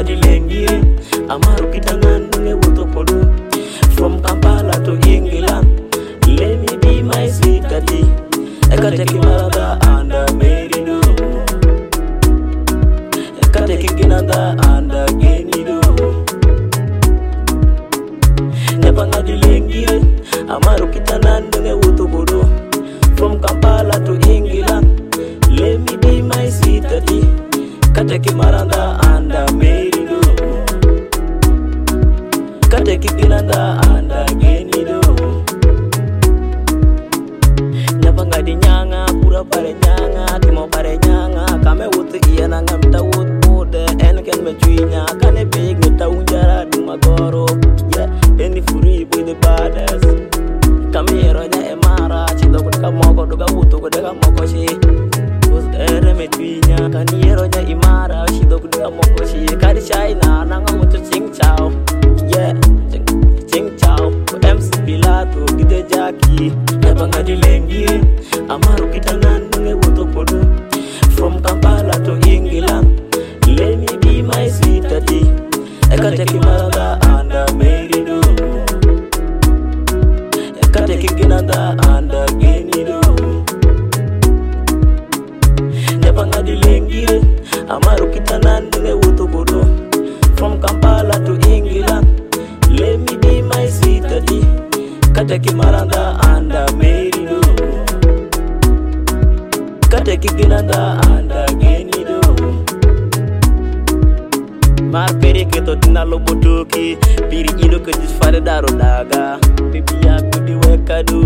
di lengi amaru kitanan nge wuto kodu from Kampala to England. Let me be my sweet daddy. Ekate kimarada anda merido, ekate kinginanda anda genido. Nepanga di lengi amaru kitanan nge wuto kodu from Kampala to England. Let me be my sweet daddy. Kate kimaranda anda merido, kate kinginanda anda genido. Nyapanga di nyanga pura pare nyanga timo pare nyanga kame wutu iya nanga mita wut bude enken me chuinya kane big mita unjara dumagoro yeah any free with the baddest kame yeronya emara chido kutka moko duga wutu kudeka moko shi us ere me chuinya kani yeronya imara chido kutka moko shi kari china nanga wutu ching chao yeah ching chao MC Pilato gide jaki Nepanga di lengi amaru kitanan nge wuto kodu from Kampala to England. Let me be my sweet daddy. Ekate kimaranda anda merido, ekate kinginanda anda genido. Nepanga di lengi amaru kitanan nge wuto kodu from Kampala to England. Let me be my sweet daddy. Kate kimaranda anda merido, kate kinginanda anda genido. Mar pere ke to tinalo botoki piri ino ke disfare daro daga bibi ya kudi wekadu.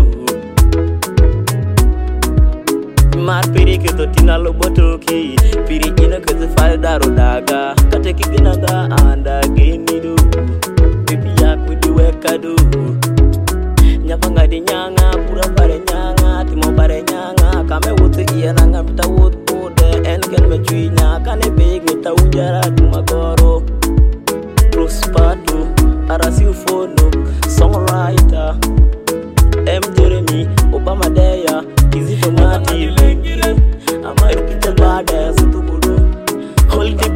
Mar pere ke to tinalo botoki piri ino ke disfare daro daga kate kinginanda anda genido bibi ya kudi wekadu. Nyapanga di nyanga pura pare nyanga timo pare nyanga kame wutu iya nanga mita wut bude enken me chuinya kane big mita unjara dumagoro Prospatu Arasi Ufono songwriter M Jeremy Obama Deya Kizito Mati Lengi Amaru Kita Bada Sutukudu Hold the